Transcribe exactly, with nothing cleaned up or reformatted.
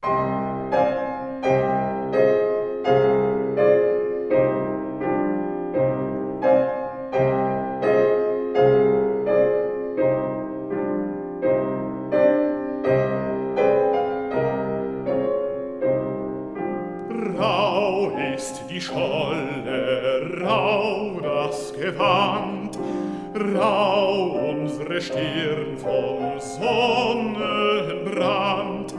Rau ist die Scholle, rau das Gewand, rau unsere Stirn vom Sonnenbrand.